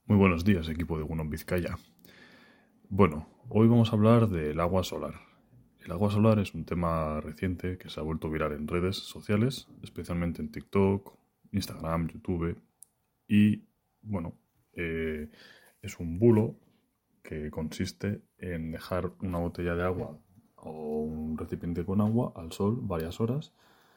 Muy buenos días, equipo de Gunon Vizcaya. Bueno, hoy vamos a hablar del agua solar. El agua solar es un tema reciente que se ha vuelto viral en redes sociales, especialmente en TikTok, Instagram, YouTube. Y, bueno, eh, es un bulo que consiste en dejar una botella de agua o un recipiente con agua al sol varias horas,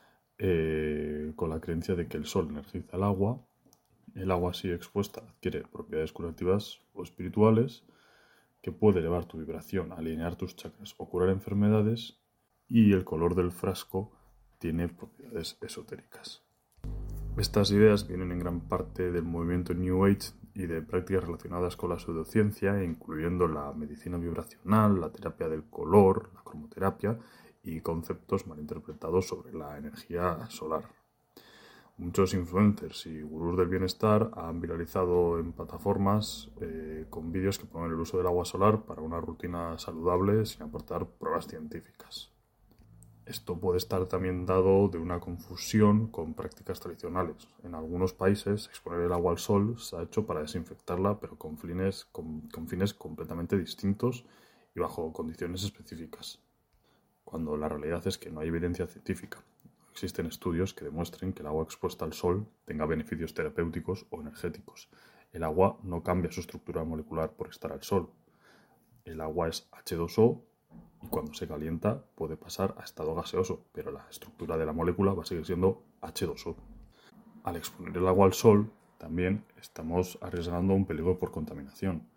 con la creencia de que el sol energiza el agua. El agua así expuesta adquiere propiedades curativas o espirituales que puede elevar tu vibración, alinear tus chakras o curar enfermedades, y el color del frasco tiene propiedades esotéricas. Estas ideas vienen en gran parte del movimiento New Age y de prácticas relacionadas con la pseudociencia, incluyendo la medicina vibracional, la terapia del color, la cromoterapia y conceptos malinterpretados sobre la energía solar. Muchos influencers y gurús del bienestar han viralizado en plataformas con vídeos que ponen el uso del agua solar para una rutina saludable sin aportar pruebas científicas. Esto puede estar también dado de una confusión con prácticas tradicionales. En algunos países, exponer el agua al sol se ha hecho para desinfectarla, pero con fines completamente distintos y bajo condiciones específicas, cuando la realidad es que no hay evidencia científica. Existen estudios que demuestren que el agua expuesta al sol tenga beneficios terapéuticos o energéticos. El agua no cambia su estructura molecular por estar al sol. El agua es H2O y cuando se calienta puede pasar a estado gaseoso, pero la estructura de la molécula va a seguir siendo H2O. Al exponer el agua al sol, también estamos arriesgando un peligro por contaminación.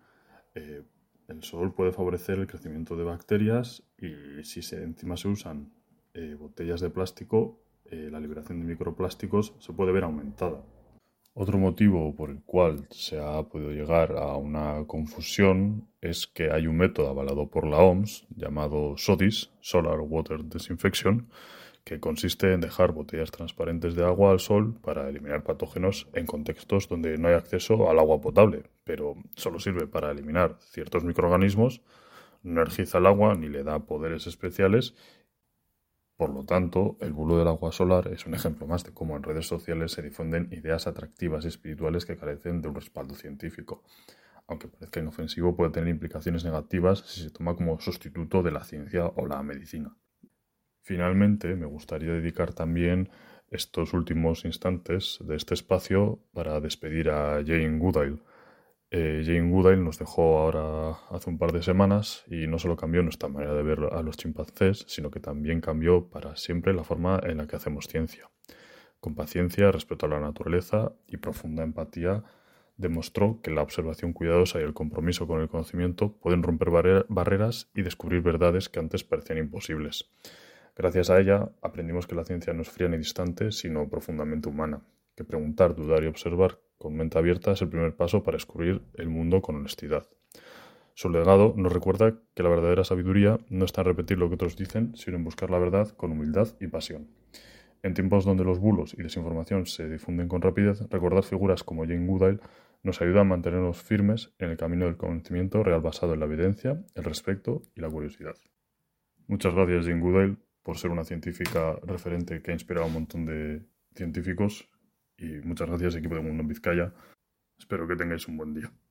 El sol puede favorecer el crecimiento de bacterias y si encima se usan botellas de plástico, la liberación de microplásticos se puede ver aumentada. Otro motivo por el cual se ha podido llegar a una confusión es que hay un método avalado por la OMS llamado SODIS, Solar Water Disinfection, que consiste en dejar botellas transparentes de agua al sol para eliminar patógenos en contextos donde no hay acceso al agua potable, pero solo sirve para eliminar ciertos microorganismos, no energiza el agua ni le da poderes especiales. Por lo tanto, el bulo del agua solar es un ejemplo más de cómo en redes sociales se difunden ideas atractivas y espirituales que carecen de un respaldo científico. Aunque parezca inofensivo, puede tener implicaciones negativas si se toma como sustituto de la ciencia o la medicina. Finalmente, me gustaría dedicar también estos últimos instantes de este espacio para despedir a Jane Goodall. Jane Goodall nos dejó ahora hace un par de semanas y no solo cambió nuestra manera de ver a los chimpancés, sino que también cambió para siempre la forma en la que hacemos ciencia. Con paciencia, respeto a la naturaleza y profunda empatía, demostró que la observación cuidadosa y el compromiso con el conocimiento pueden romper barreras y descubrir verdades que antes parecían imposibles. Gracias a ella aprendimos que la ciencia no es fría ni distante, sino profundamente humana, que preguntar, dudar y observar con mente abierta es el primer paso para descubrir el mundo con honestidad. Su legado nos recuerda que la verdadera sabiduría no está en repetir lo que otros dicen, sino en buscar la verdad con humildad y pasión. En tiempos donde los bulos y desinformación se difunden con rapidez, recordar figuras como Jane Goodall nos ayuda a mantenernos firmes en el camino del conocimiento real basado en la evidencia, el respeto y la curiosidad. Muchas gracias, Jane Goodall, por ser una científica referente que ha inspirado a un montón de científicos, y muchas gracias, equipo de Mundo en Vizcaya. Espero que tengáis un buen día.